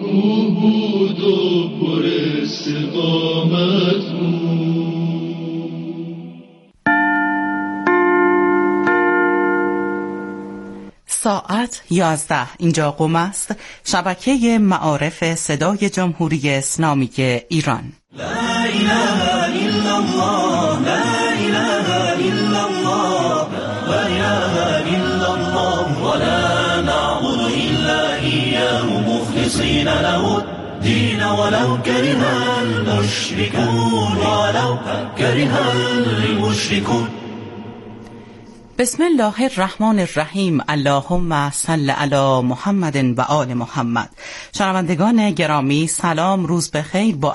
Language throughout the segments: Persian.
بود و پر استقامت بود. ساعت 11 اینجا قم است، شبکه معارف صدای جمهوری اسلامی ایران. لا اله الا الله، لا اله الا الله، لا اله الا الله، ولا نعبد الا اياه مخلصين له الدين ولو كره المشركون، ولو كره المشركون. بسم الله الرحمن الرحیم. اللهم صل علی محمد و آل محمد. شنوندگان گرامی، سلام، روز بخیر. با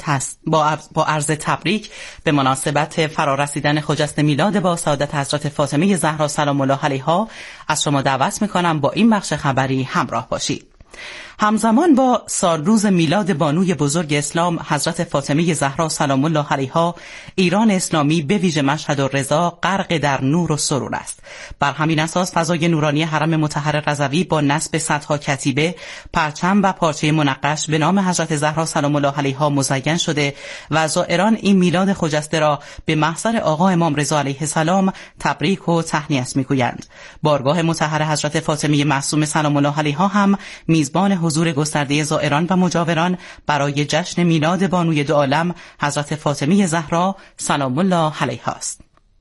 عرض تبریک به مناسبت فرارسیدن خجسته میلاد با سعادت حضرت فاطمه زهرا سلام الله علیها از شما دعوت میکنم با این بخش خبری همراه باشید. همزمان با سالروز میلاد بانوی بزرگ اسلام حضرت فاطمه زهرا سلام الله علیها، ایران اسلامی به ویژه مشهد الرضا غرق در نور و سرور است. بر همین اساس فضای نورانی حرم مطهر رضوی با نصب صدها کتیبه، پرچم و پارچه منقش به نام حضرت زهرا سلام الله علیها مزین شده و زائران این میلاد خجسته را به محضر آقا امام رضا علیه السلام تبریک و تهنیت میگویند. بارگاه مطهر حضرت فاطمه معصومه سلام الله علیها هم میزبان حضور گسترده زائران و مجاوران برای جشن میلاد بانوی دو عالم حضرت فاطمه زهرا سلام الله علیها است.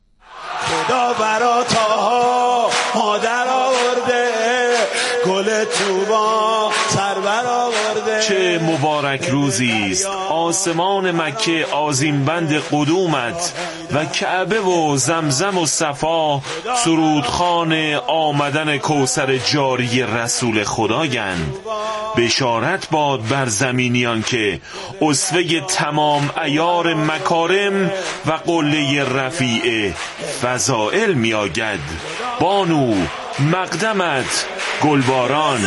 خدا برا تاها مادر آورده، گل توبا سر بر آورده. چه مبارک روزی است، آسمان مکه آذین بند قدومت و کعبه و زمزم و صفا سرودخوان آمدن کوثر جاری رسول خدایند. بشارت باد بر زمینیان که اسوه تمام عیار مکارم و قله رفیع فضائل می آید. بانو مقدمت گلباران.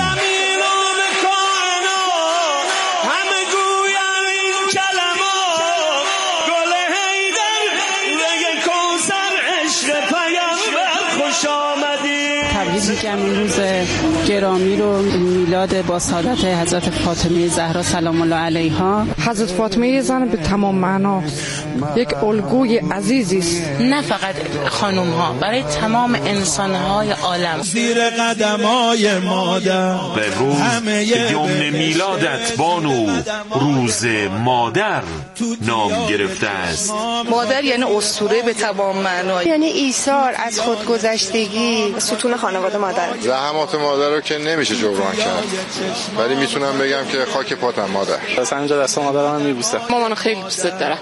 تبریک میگم این روز گرامی رو، میلاد با سعادت حضرت فاطمه زهرا سلام الله علیها. حضرت فاطمه زن به تمام معنا یک الگوی عزیزی است، نه فقط خانم ها، برای تمام انسان های عالم. زیر قدمای مادر به روز یوم میلادت بانو روز مادر نام گرفته است. مادر یعنی اسطوره به تمام معنا، یعنی ایثار از خودگذشتگی، ستون خانواده مادر. زحمات مادر رو که نمیشه جبران کرد، ولی میتونم بگم که خاک پاتم مادر. اصلا اینجا دست مادرم میبوسه. مامانو خیلی دوست دارم.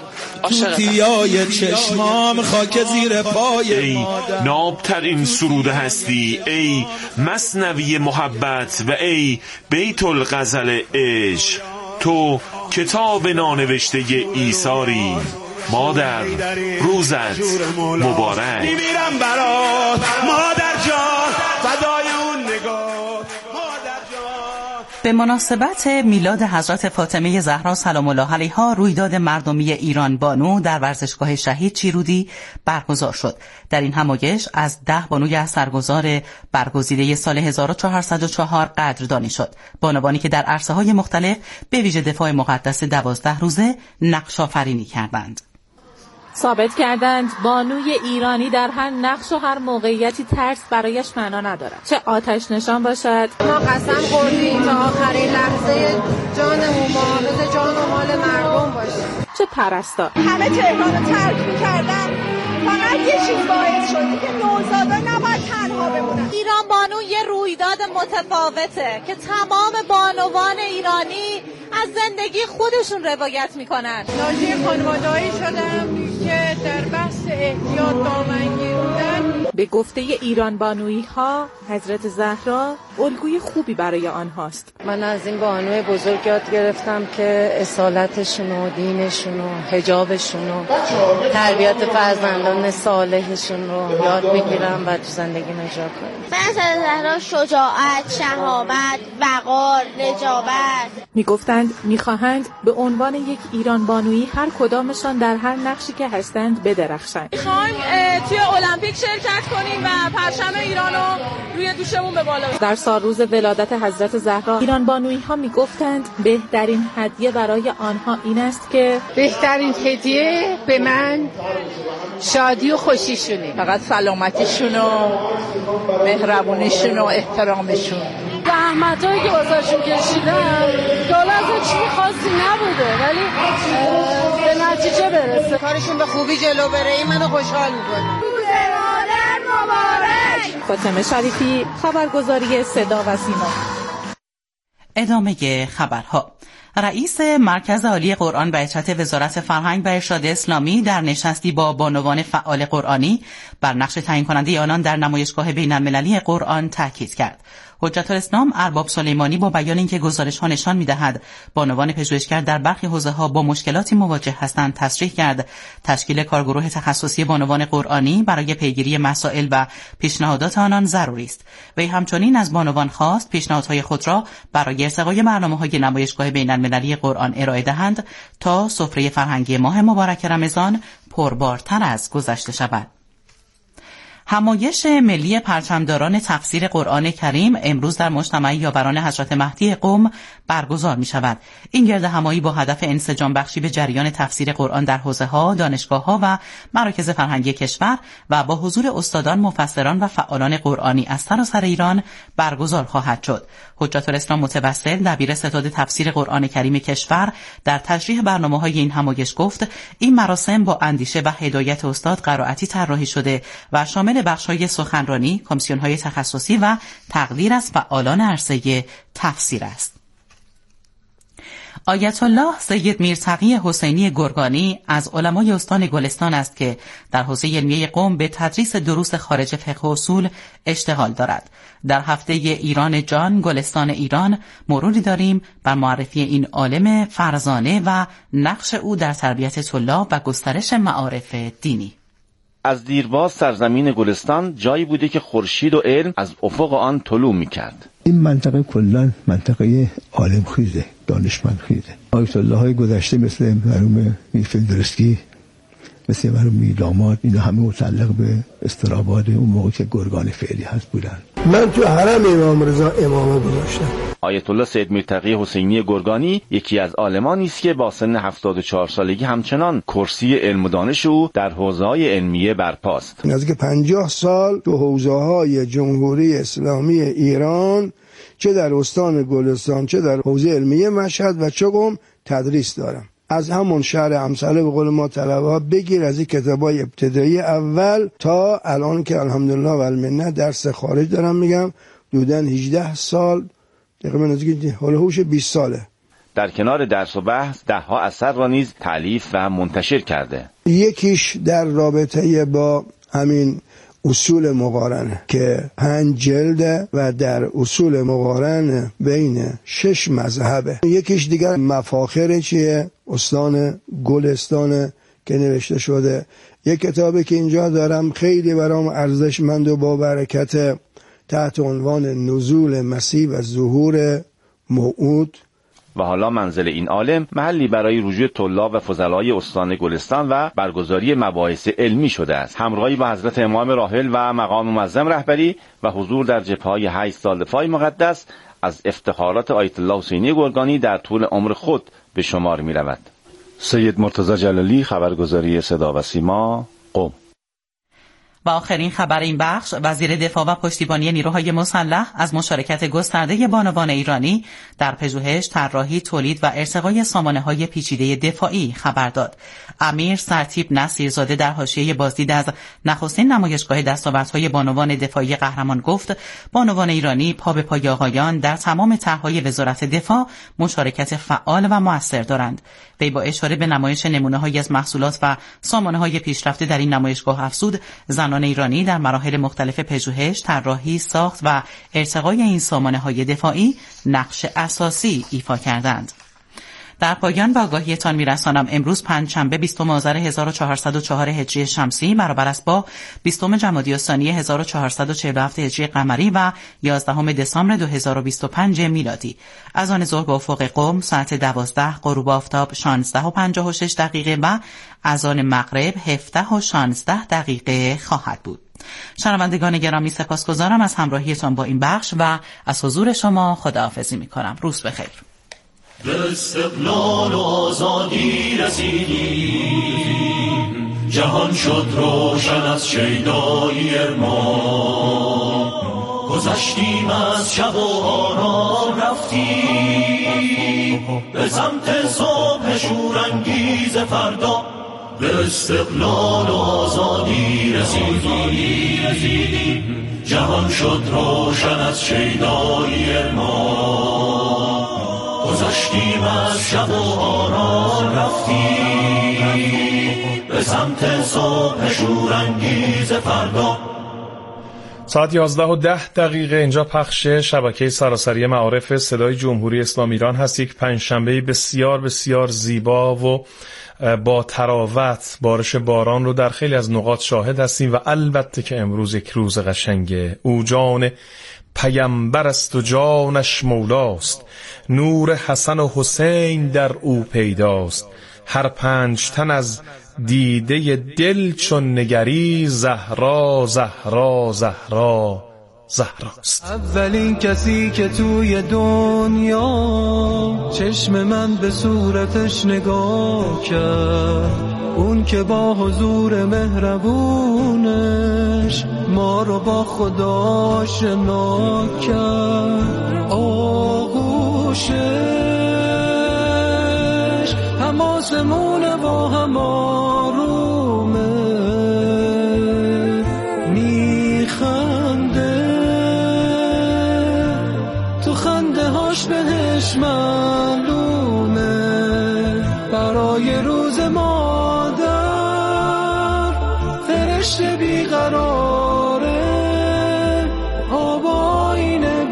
توتیای چشمام خاک زیر پای ای مادر. نابترین سرود هستی، ای مثنوی محبت و ای بیت الغزل عشق، تو کتاب نانوشته ایثاری. مادر روزت مبارک. میمیرم برات مادر جان، فدای اون نگاه مادر جان. به مناسبت میلاد حضرت فاطمه زهرا سلام الله علیها، رویداد مردمی ایران بانو در ورزشگاه شهید چیرودی برگزار شد. در این همایش از 10 بانوی اثرگذار برگزیده سال 1404 قدردانی شد. بانوانی که در عرصه‌های مختلف به ویژه دفاع مقدس 12 روزه نقش آفرینی کردند. ثابت کردند بانوی ایرانی در هر نقش و هر موقعیتی ترس برایش معنا ندارد، چه آتش نشان باشد. ما قسم خوردیم تا آخرین لحظه جانمون محافظ جان و مال مردم باشیم. چه پرستار. همه تهران رو ترک می‌کردن، فقط یه چیز باعث شده که نوزادا نباید تنها بمونن. ایران بانو یه رویداد متفاوته که تمام بانوان ایرانی از زندگی خودشون روایت میکنن. ناجی خانواده‌ای شدم که در بحث احتیاط دامنگیر بودن. به گفته ایران بانویی ها، حضرت زهرا الگوی خوبی برای آنهاست. من از این بانوی بزرگ یاد گرفتم که اصالتشون و دینشون و حجابشون و تربیت فرزندان صالحشون رو یاد بگیرم و تو زندگی اجرا کنم. حضرت زهرا شجاعت، شهامت، وقار، نجابت. میگفتند میخواهند به عنوان یک ایران بانویی هر کدامشان در هر نقشی که هستند بدرخشند. میخوایم توی المپیک شرکت حرکت کنیم و پرچم ایران رو روی دوشمون به بالا. در سال روز ولادت حضرت زهرا ایران بانویی ها میگفتند بهترین هدیه برای آنها این است که بهترین هدیه به من شادی و خوشیشونه، فقط سلامتیشون و مهربونیشون و احترامشون. زحمتایی که واسهشون کشیدن که حالا از چیزی خاصی نبوده ولی به نتیجه برسه، کارشون به خوبی جلو بره، این منو خوشحال میکنه. روز مادر مبارک. فاطمه شریفی، خبرگزاری صدا و سیما. ادامه خبرها. رئیس مرکز عالی قرآن و ارشاد وزارت فرهنگ و ارشاد اسلامی در نشستی با بانوان فعال قرآنی بر نقش تعیین کننده آنان در نمایشگاه بین‌المللی قرآن تاکید کرد. حجت الاسلام ارباب سلیمانی با بیان اینکه گزارش‌ها نشان می‌دهد بانوان پژوهشگر در برخی حوزه‌ها با مشکلاتی مواجه هستند تصریح کرد تشکیل کارگروه تخصصی بانوان قرآنی برای پیگیری مسائل و پیشنهادات آنان ضروری است. وی همچنین از بانوان خواست پیشنهادهای خود را برای ارتقای برنامه‌های نمایشگاه بین‌المللی قرآن ارائه دهند تا سفره فرهنگی ماه مبارک رمضان پربارتر از گذشته شود. همایش ملی پرچمداران تفسیر قرآن کریم امروز در مجتمع یاوران حضرت مهدی قم برگزار می شود. این گرد همایی با هدف انسجام بخشی به جریان تفسیر قرآن در حوزه‌ها، دانشگاه‌ها و مراکز فرهنگی کشور و با حضور استادان، مفسران و فعالان قرآنی از سراسر ایران برگزار خواهد شد. حجت الاسلام متوسل دبیر ستاد تفسیر قرآن کریم کشور در تشریح برنامه‌های این همایش گفت این مراسم با اندیشه و هدایت استاد قرائتی طراحی شده و شامل بخش‌های سخنرانی، کمیسیون‌های تخصصی و تقدیر از فعالان عرصه تفسیر است. آیت الله سید میرتقی حسینی گرگانی از علمای استان گلستان است که در حوزه علمیه قم به تدریس دروس خارج فقه و اصول اشتغال دارد. در هفته ایران جان گلستان ایران مروری داریم بر معرفی این عالم فرزانه و نقش او در تربیت طلاب و گسترش معارف دینی. از دیرباز سرزمین گلستان جایی بوده که خورشید و علم از افق آن طلوع می‌کرد. این منطقه کلاً منطقه عالم خیزه، دانشمند خیزه. آیت الله های گذشته مثل مرحوم میرفیلدرسکی، مثل مرحوم میرداماد، اینا همه متعلق به استراباد اون موقع که گرگان فعلی هست بودن. من تو حرم امام رضا امامه گذاشتم. آیت الله سید میرتقی حسینی گرگانی یکی از عالمانی است که با سن 74 سالگی همچنان کرسی علم و دانش او در حوزه‌های علمیه برپاست. نزدیک 50 سال تو حوزه‌های جمهوری اسلامی ایران، چه در استان گلستان چه در حوزه علمیه مشهد و چه قم تدریس دارم. از همون شهر امثاله به قول ما طلبه‌ها بگیر، از این کتابای ابتدایی اول تا الان که الحمدلله و المنه درس خارج دارم میگم، حدوداً 18 سال تقریبا نزدیک هولوش 20 ساله. در کنار درس و بحث ده‌ها اثر را نیز تألیف و منتشر کرده. یکیش در رابطه با همین اصول مقارنه که 5 جلده و در اصول مقارنه بین 6 مذهبه. یکیش دیگر مفاخر چیه؟ استان گلستانه که نوشته شده. یک کتابی که اینجا دارم خیلی برام ارزشمند و با برکت، تحت عنوان نزول مسیح و ظهور موعود. و حالا منزل این عالم محلی برای رجوع طلاب و فضلای استان گلستان و برگزاری مباحث علمی شده است. همراهی با حضرت امام راحل و مقام معظم رهبری و حضور در جبهه‌های 8 سال دفاع مقدس از افتخارات آیت الله حسینی گرگانی در طول عمر خود به شمار می رود. سید مرتضی جلالی، خبرگزاری صدا و سیما، قم. و آخرین خبر این بخش، وزیر دفاع و پشتیبانی نیروهای مسلح از مشارکت گسترده بانوان ایرانی در پژوهش، طراحی، تولید و ارتقای سامانه‌های پیچیده دفاعی خبر داد. امیر سرتیپ نصیرزاده در حاشیه بازدید از نخستین نمایشگاه دستاوردهای بانوان دفاعی قهرمان گفت بانوان ایرانی پا به پای آقایان در تمام طرح‌های وزارت دفاع مشارکت فعال و مؤثر دارند. وی با اشاره به نمایش نمونه‌هایی از محصولات و سامانه‌های پیشرفته در این نمایشگاه افزود زنان ایرانی در مراحل مختلف پژوهش، طراحی، ساخت و ارتقای این سامانه‌های دفاعی نقش اساسی ایفا کردند. در پایان به آگاهیتان میرسانم امروز پنجشنبه 20 آذر 1404 هجری شمسی برابر است با 20 جمادی الثانی 1447 هجری قمری و 11 دسامبر 2025 میلادی. از آن ظهر به افق قم ساعت 12، غروب آفتاب 16:56 و از آن مغرب 17:16 خواهد بود. شنوندگان گرامی، سپاسگزارم از همراهیتان با این بخش و از حضور شما خداحافظی می‌کنم. روز بخیر. به استقلال و آزادی رسیدیم، جهان شد روشن از شیدایی ما، گذشتیم از شب و آرام رفتیم به سمت صبح شورانگیز فردا. به استقلال و آزادی رسیدیم، جهان شد روشن از شیدایی ما، گذشتیم از شب و آرام رفتیم به سمت صبح شورانگیز فردا. ساعت 11:10 اینجا پخش شبکه سراسری معارف صدای جمهوری اسلامی ایران هست. یک پنجشنبه بسیار بسیار زیبا و با تراوت، بارش باران رو در خیلی از نقاط شاهد هستیم و البته که امروز یک روز قشنگه. او جان پیامبر است و جانش مولاست، نور حسن و حسین در او پیداست. هر پنج تن از دیده دل چون نگری، زهرا زهرا زهرا زهراست. اولین کسی که توی دنیا چشم من به صورتش نگاه کرد، اون که با حضور مهربونش ما رو با خدا آشنا کرد. آغوشش هم آسمونه و هم آرومه، میخنده تو خنده هاش بهش معلومه. برای روز مادر فرشته بیقراره، آباینه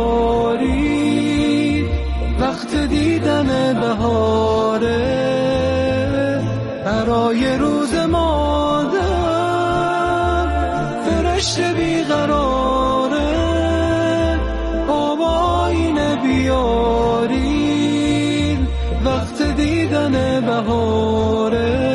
بیاری وقت دیدن بهاره. برای روز مادر فرشته بیقراره، آباینه بیاری وقت دیدن بهاره.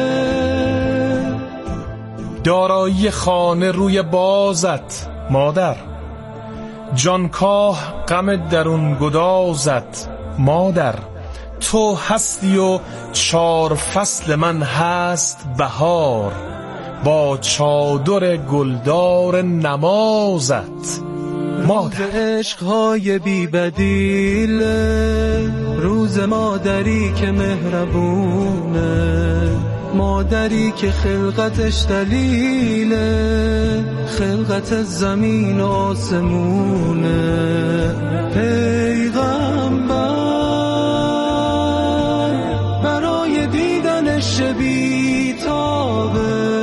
دارایی خانه روی بازت مادر، جانکاه غم درون گدازت مادر. تو هستی و 4 فصل من هست بهار، با چادر گلدار نمازت مادر. عشقهای بی بدیله، روز مادری که مهربونه، مادری که خلقتش دلیله، خلقت زمین و آسمونه. پیغمبر برای دیدنش بیتابه،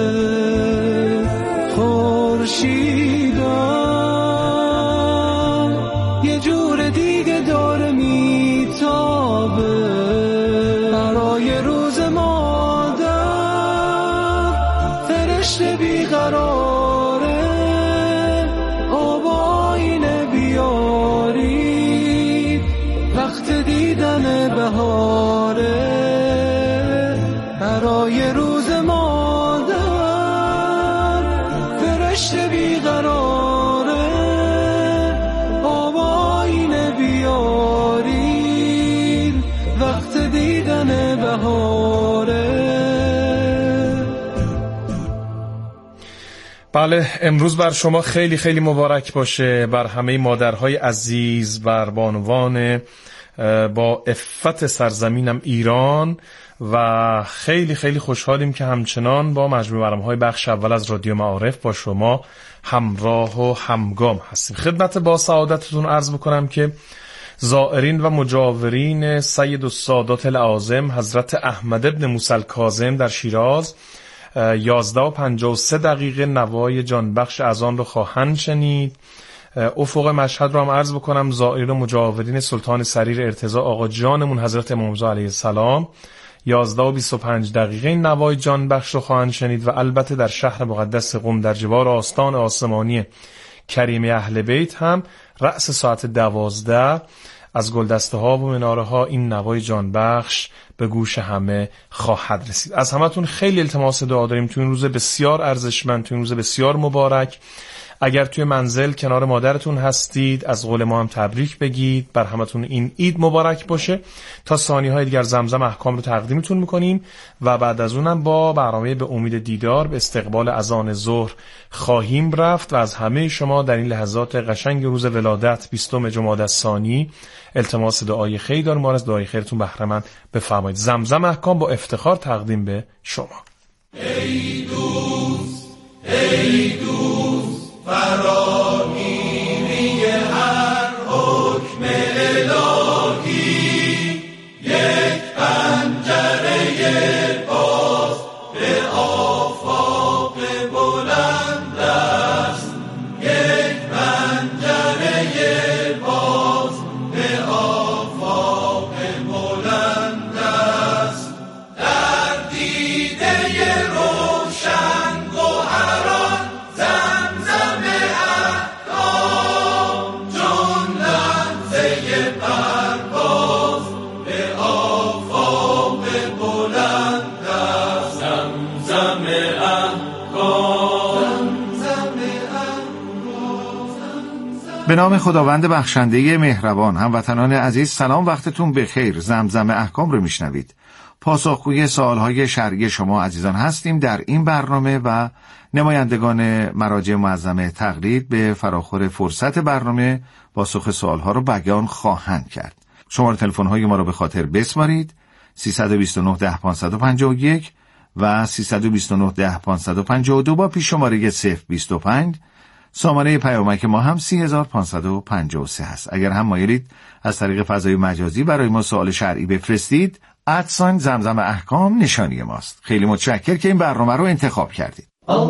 خورشیدم یه جور دیگه داره میتابه. برای روز مادر فرشته بیقراره، آباینه بیاری وقت دیدن بهاره. برای روز مادر فرشته بیقراره، آباینه بیاری وقت دیدن بهاره. بله، امروز بر شما خیلی خیلی مبارک باشه، بر همه مادرهای عزیز، بر بانوان با عفت سرزمینم ایران. و خیلی خیلی خوشحالیم که همچنان با مجموع برنامه‌های بخش اول از رادیو معارف با شما همراه و همگام هستیم. خدمت با سعادتتون عرض بکنم که زائرین و مجاورین سید السادات الاعظم حضرت احمد ابن موسی الکاظم در شیراز 11:53 نوای جانبخش اذان رو خواهند شنید. افق مشهد رو هم عرض بکنم، زائرین و مجاورین سلطان سریر ارتضا آقا جانمون حضرت امام رضا علیه السلام 11:25 نوای جانبخش رو خواهند شنید. و البته در شهر مقدس قم در جوار آستان آسمانی کریم اهل بیت هم رأس ساعت 12 از گلدسته ها و مناره ها این نوای جانبخش به گوش همه خواهد رسید. از همتون خیلی التماس دعا داریم تو این روز بسیار ارزشمند، تو این روز بسیار مبارک. اگر توی منزل کنار مادرتون هستید از قول ما هم تبریک بگید، بر همتون این عید مبارک باشه. تا ثانیه‌های دیگر زمزم احکام رو تقدیمتون میکنیم و بعد از اونم با برنامه به امید دیدار به استقبال اذان ظهر خواهیم رفت و از همه شما در این لحظات قشنگ روز ولادت 20 جمادی الثانی التماس دعای خیر داریم. از دعای خیرتون بهره مند بفرمایید. زمزم احکام با افتخار تقدیم به شما. ای دوست ای دوست فراگیری هر حکم الهی، یک پنجره باز به آفاق بلند است، یک پنجره باز به آفاق بلند است. در دیده روشن گوهران زمزم احکام، چون لحظه پرواز به آفاق بلند است. زمزم احکام، زمزم احکام. به نام خداوند بخشنده مهربان. هموطنان عزیز سلام، وقتتون بخیر. زمزم احکام رو میشنوید. پاسخگوی سوالهای شرعی شما عزیزان هستیم در این برنامه و نمایندگان مراجع معظمه تقلید به فراخور فرصت برنامه پاسخ سوالها رو بیان خواهند کرد. شماره تلفن‌های ما رو به خاطر بسپارید: 329 10 551 و 329 10 552 با پیش شماره 025. سامانه پیامک ما هم 3553 هست. اگر هم مایلید از طریق فضای مجازی برای ما سوال شرعی بفرستید، ادساین زمزم احکام نشانی ماست. خیلی متشکر که این برنامه رو انتخاب کردید.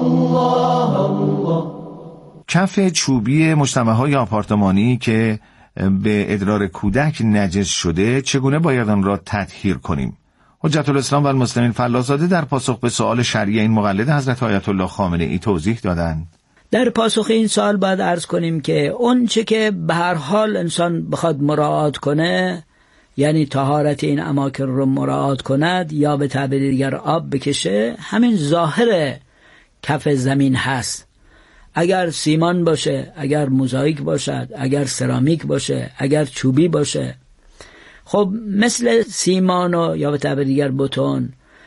الله الله. کف چوبی مجتمع‌های آپارتمانی که به ادرار کودک نجس شده چگونه باید آن را تطهیر کنیم؟ حجت الاسلام و المسلمین فلاح‌زاده در پاسخ به سوال شرعی این مقلد حضرت آیت الله خامنه‌ای توضیح دادند. در پاسخ این سوال باید عرض کنیم که اون چه که به هر حال انسان بخواد مراعات کنه، یعنی طهارت این اماکن رو مراعات کند یا به تعبیر دیگر آب بکشه، همین ظاهر کف زمین هست. اگر سیمان باشه، اگر موزاییک باشد، اگر سرامیک باشه، اگر چوبی باشه، خب مثل سیمان و یا به تعبیر دیگر بتون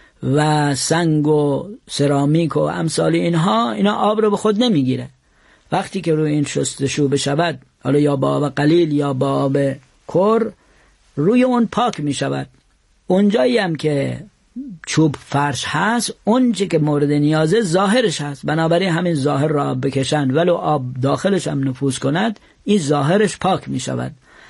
و سنگ و سرامیک و امثال اینا آب رو به خود نمیگیره. وقتی که روی این شستشو بشود، حالا یا با آب قلیل یا با آب کر، روی اون پاک می شود. اونجایی هم که چوب فرش هست، اونچه که مورد نیازه ظاهرش هست، بنابراین همین ظاهر را آب بکشند ولو آب داخلش هم نفوذ کند، این ظاهرش پاک می شود.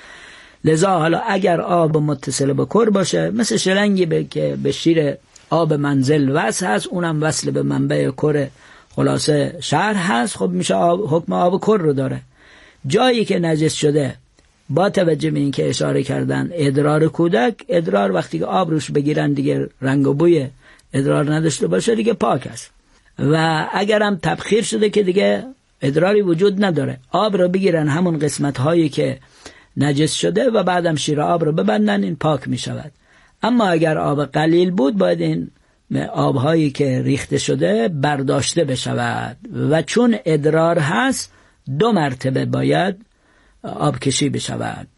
لذا حالا اگر آب متصل به کر باشه، مثل شلنگی که به شیر آب منزل وصل هست، اونم وصل به منبع کر خلاصه شهر هست، خب میشه حکم آب کر رو داره. جایی که نجس شده، با توجه به این که اشاره کردن ادرار کودک، ادرار وقتی که آب روش بگیرن دیگه رنگ و بوی ادرار نداشته باشه دیگه پاک است. و اگرم تبخیر شده که دیگه ادراری وجود نداره، آب رو بگیرن همون قسمت هایی که نجس شده و بعدم شیر آب رو ببندن، این پاک می شود. اما اگر آب قلیل بود، باید این آبهایی که ریخته شده برداشته بشود و چون ادرار هست 2 مرتبه باید آب کشی بشود.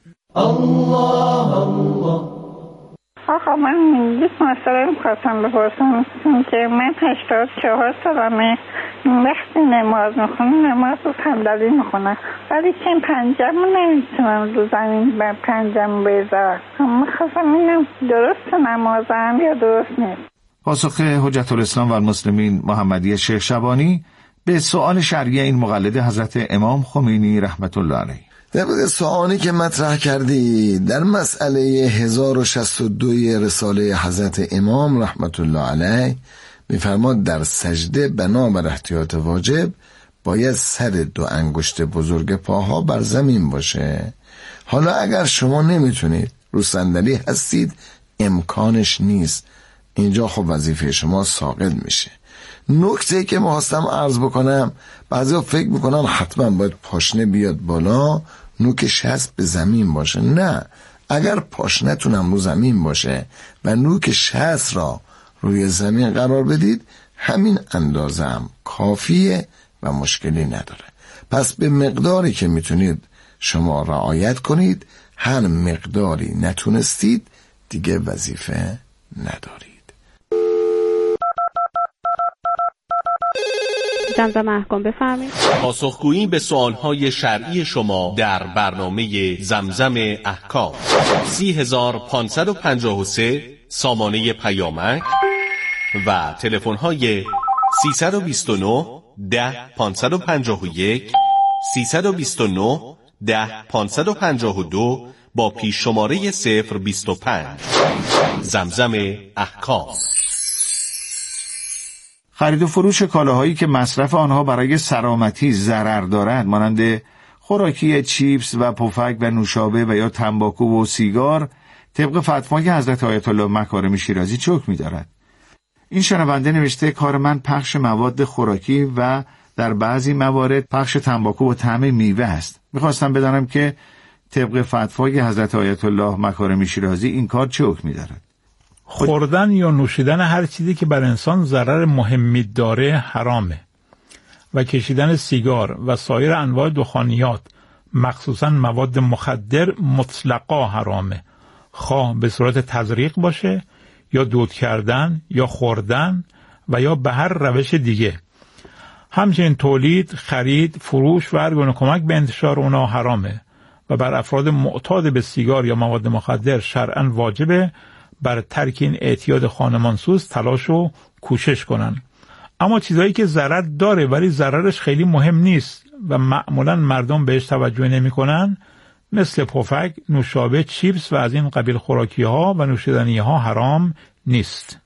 الله الله. آقا من یک مسئله می‌خواستم بپرسم، که من 84 سالمه، وقتی نماز میخونم نماز رو صندلی میخونم، ولی که پنجم نمیتونم رو زمین بر پنجم بذارم. میخواستم اینم درست نمازم یا درست نیست؟ پاسخ حجت الاسلام و المسلمین محمدی شیخ شبانی به سوال شرعی این مقلد حضرت امام خمینی رحمت الله علیه. در مورد سوالی که مطرح کردی در مسئله 1062 رساله حضرت امام رحمت الله علیه می‌فرماد در سجده بنابر احتیاط واجب باید سر 2 انگشت بزرگ پاها بر زمین باشه. حالا اگر شما نمیتونید، رو صندلی هستید، امکانش نیست، اینجا خب وظیفه شما ساقط میشه. نکته که ما خواستم عرض بکنم، بعضیا فکر میکنن حتما باید پاشنه بیاد بالا، نوکش هست به زمین باشه. نه، اگر پاشنتون هم رو زمین باشه و نوکش هست را روی زمین قرار بدید، همین اندازه هم کافیه و مشکلی نداره. پس به مقداری که میتونید شما رعایت کنید، هر مقداری نتونستید دیگه وظیفه ندارید. زمزمه احکام بفرمایید. پاسخگویی به سوالهای شرعی شما در برنامه زمزم احکام. 30553 سامانه پیامک و تلفن‌های 329 10 551 329 10 552 با پیش شماره 025. زمزم احکام. خرید و فروش کالاهایی که مصرف آنها برای سلامتی ضرر دارد، مانند خوراکی چیپس و پفک و نوشابه و یا تنباکو و سیگار، طبق فتوای حضرت آیت الله مکارم شیرازی چه حکمی دارد؟ این شنونده نوشته کار من پخش مواد خوراکی و در بعضی موارد پخش تنباکو و طعم میوه است. میخواستم بدانم که طبق فتوای حضرت آیت الله مکارم شیرازی این کار چه حکمی دارد؟ خوردن یا نوشیدن هر چیزی که بر انسان ضرر مهمی داره حرامه و کشیدن سیگار و سایر انواع دخانیات مخصوصا مواد مخدر مطلقا حرامه، خواه به صورت تزریق باشه یا دود کردن یا خوردن و یا به هر روش دیگه. همچنین تولید، خرید، فروش و هر گونه کمک به انتشار اونا حرامه و بر افراد معتاد به سیگار یا مواد مخدر شرعاً واجبه بر ترک این اعتیاد خانمانسوز تلاش و کوشش کنن. اما چیزایی که ضرر داره ولی ضررش خیلی مهم نیست و معمولاً مردم بهش توجه نمی کنن، مثل پفک، نوشابه، چیپس و از این قبیل خوراکی ها و نوشیدنی ها حرام نیست.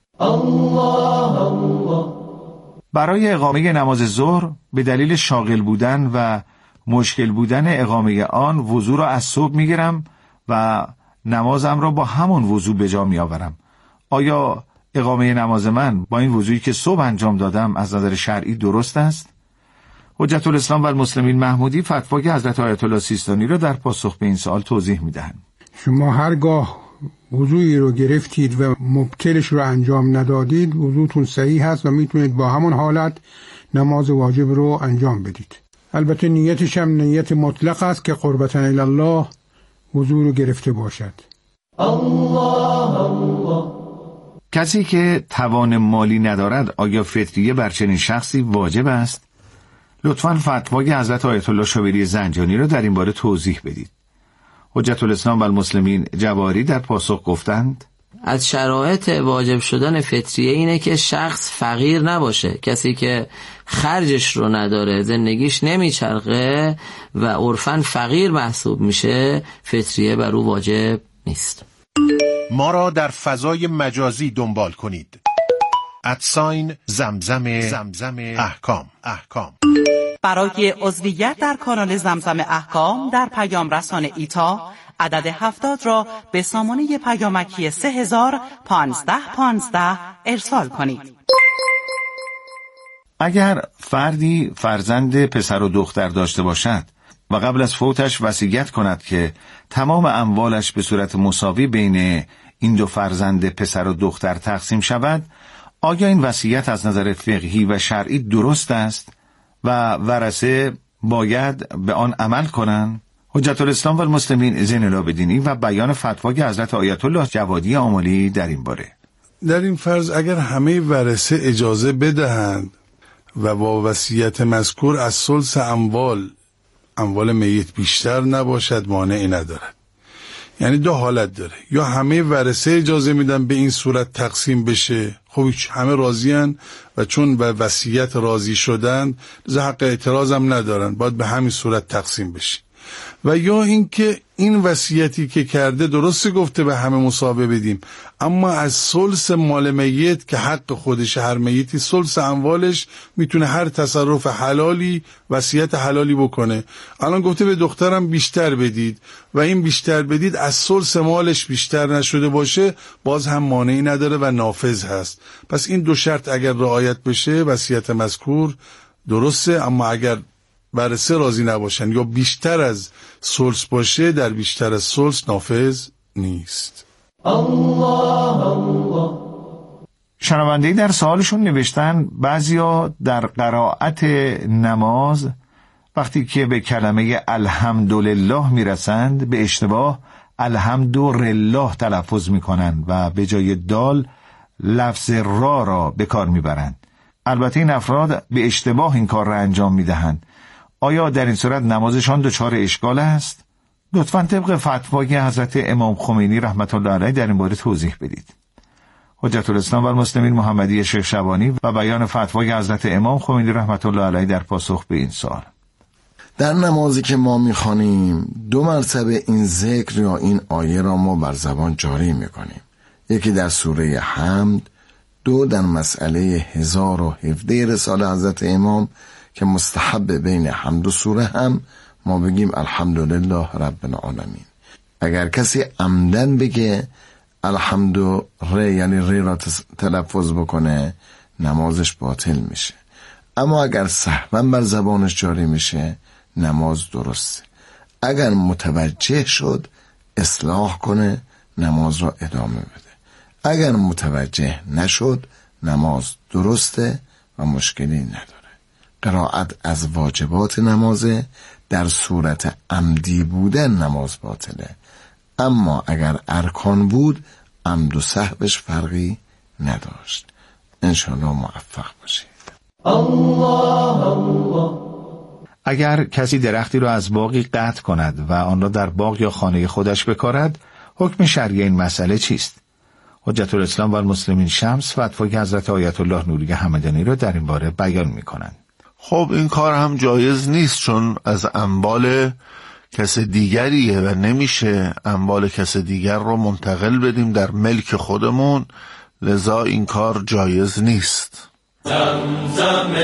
برای اقامه نماز ظهر به دلیل شاغل بودن و مشکل بودن اقامه آن وضو را از صبح میگیرم و نمازم را با همون وضو به جا میآورم. آیا اقامه نماز من با این وضویی که صبح انجام دادم از نظر شرعی درست است؟ حجت الاسلام و المسلمین محمودی فتوای حضرت آیت الله سیستانی را در پاسخ به این سوال توضیح میدهند. شما هرگاه وضویی رو گرفتید و مبطلش رو انجام ندادید، وضوتون صحیح هست و میتونید با همون حالت نماز واجب رو انجام بدید. البته نیتش هم نیت مطلق است که قربتاً الی الله وضو رو گرفته باشد. کسی که توان مالی ندارد، آیا فطریه بر چنین شخصی واجب است؟ لطفاً فتوای حضرت آیت الله شابری زنجانی را در این باره توضیح بدید. حجت الاسلام و المسلمین جواری در پاسخ گفتند از شرایط واجب شدن فطریه اینه که شخص فقیر نباشه. کسی که خرجش رو نداره، زندگیش نمیچرخه و عرفاً فقیر محسوب میشه، فطریه بر او واجب نیست. ما را در فضای مجازی دنبال کنید. @زمزم احکام. برای عضویت در کانال زمزم احکام در پیام رسان ایتا عدد 70 را به سامانه پیامکی 301515 ارسال کنید. اگر فردی فرزند پسر و دختر داشته باشد و قبل از فوتش وصیت کند که تمام اموالش به صورت مساوی بین این دو فرزند پسر و دختر تقسیم شود، آیا این وصیت از نظر فقهی و شرعی درست است و ورثه باید به آن عمل کنند؟ حجت الاسلام و المسلمین زین العابدینی و بیان فتوای حضرت آیت الله جوادی آملی در این باره. در این فرض اگر همه ورثه اجازه بدهند و با وصیت مذکور از ثلث اموال میت بیشتر نباشد، مانعی ندارد. یعنی دو حالت داره، یا همه ورثه اجازه میدن به این صورت تقسیم بشه، خب همه راضیان و چون به وصیت راضی شدن حق اعتراض هم ندارن، باید به همین صورت تقسیم بشه. و یا اینکه این وصیتی که کرده درسته گفته به همه مساوی بدیم، اما از ثلث مال میت که حق خودش، هر میتی ثلث اموالش میتونه هر تصرف حلالی وصیت حلالی بکنه. الان گفته به دخترم بیشتر بدید و این بیشتر بدید از ثلث مالش بیشتر نشده باشه، باز هم مانعی نداره و نافذ هست. پس این دو شرط اگر رعایت بشه وصیت مذکور درسته، اما اگر ورثه راضی نباشن یا بیشتر از ثلث باشه، در بیشتر از ثلث نافذ نیست. شنونده‌ای در سوالشون نوشتن بعضیا در قرائت نماز وقتی که به کلمه الحمدلله میرسند به اشتباه الحمدلله تلفظ میکنند و به جای دال لفظ را به کار میبرند. البته این افراد به اشتباه این کار را انجام میدهند. آیا در این صورت نمازشان دچار اشکال است؟ لطفاً طبق فتوای حضرت امام خمینی رحمت الله علیه در این باره توضیح بدید. حجت الاسلام و المسلمین محمدی شیخ شبانی و بیان فتوای حضرت امام خمینی رحمت الله علیه در پاسخ به این سوال. در نمازی که ما میخوانیم 2 مرتبه این ذکر یا این آیه را ما بر زبان جاری میکنیم. یکی در سوره حمد، 2 در مسئله 1017 رساله حضرت امام که مستحب بین حمد و سوره هم ما بگیم الحمدلله رب العالمین. اگر کسی عمدن بگه الحمد ره یعنی ره را تلفظ بکنه نمازش باطل میشه، اما اگر سهوا بر زبانش جاری میشه نماز درسته. اگر متوجه شد اصلاح کنه نماز را ادامه بده، اگر متوجه نشد نماز درسته و مشکلی نداره. قرائت از واجبات نمازه، در صورت عمدی بودن نماز باطله، اما اگر ارکان بود عمد و سهوش فرقی نداشت. انشاءالله موفق باشید. اگر کسی درختی را از باغی قطع کند و آن را در باغ یا خانه خودش بکارد، حکم شرعی این مسئله چیست؟ حجت الاسلام و المسلمین شمس فتوای حضرت آیت الله نوری همدانی را در این باره بیان می‌کنند. خب این کار هم جایز نیست، چون از اموال کس دیگریه و نمیشه اموال کس دیگر رو منتقل بدیم در ملک خودمون، لذا این کار جایز نیست. زمزم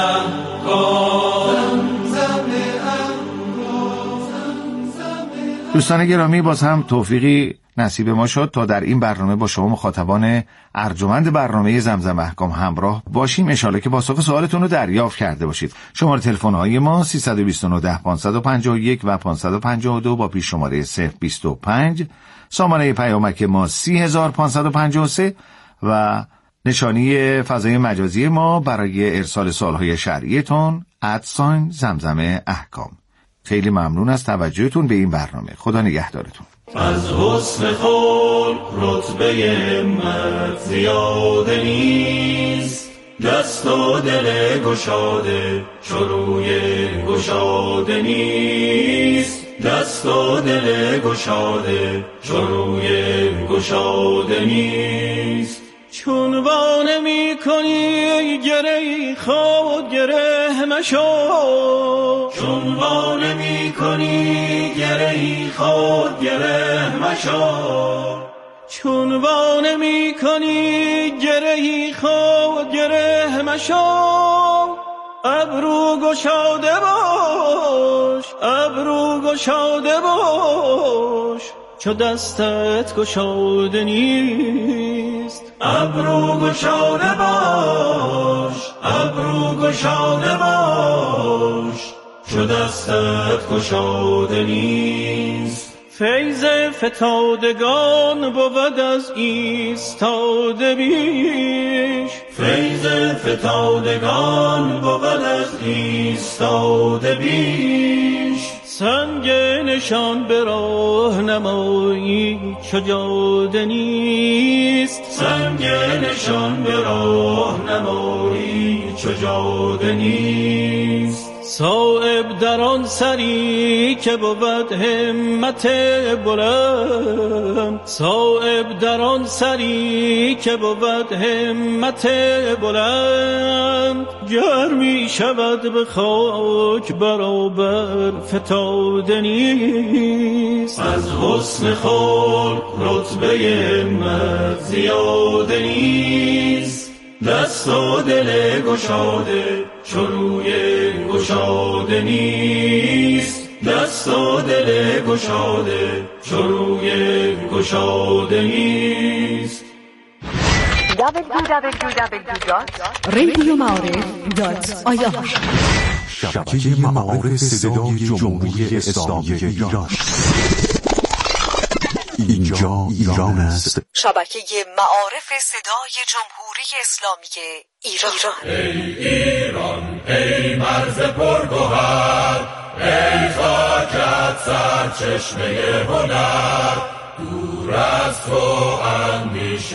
دوستان گرامی، باز هم توفیقی نصیب ما شد تا در این برنامه با شما مخاطبان ارجمند برنامه زمزم احکام همراه باشیم. انشالله که پاسخ سوالتون رو دریافت کرده باشید. شماره تلفن‌های ما 329 551 و 552 با پیش شماره 025، سامانه پیامک ما 30553 و نشانی فضای مجازی ما برای ارسال سوالهای شرعیتون @زمزم احکام. خیلی ممنون از توجهتون به این برنامه. خدا نگهدارتون. از حسن خلق رتبه همت زیاده نیست، دست و دل گشاده چروی گشاده نیست، دست و دل گشاده چروی گشاده نیست. چون وانه می کنی گره خود گره مشو، چون وانه می کنی گره خود گره مشو، چون وانه می کنی گره خود گره مشو. ابرو گشاده باش، ابرو گشاده باش، چو دستت گشاده نیست. ابرو گشاده باش، ابرو گشاده باش، چو دستت گشاده نیست. فیض فتادگان بود از ایستاده بیش، فیض فتادگان بود از ایستاده بیش. سنگ نشان به راه نمایی چو جاده نیست، سنگ نشان به راه نمایی چو جاده نیست. صایب در آن سری که بود همت بلند، صایب در آن سری که بود همت بلند. گر می شود به خاک برابر فتاده نیست. از حسن خلق رتبه همت زیاده نیست، دست و دل گشاده چروی گشاده نیست، دست و دل گشاده چروی گشاده نیست. www.radioma'arif.ir شبکه معارف صدای جمهوری اسلامی ایران. اینجا ایران است. شبکه معارف صدای جمهوری اسلامی ایران. ای ایران، ای مرز پرگوهر، ای خاکت سرچشمه هنر، دور از تو اندیشه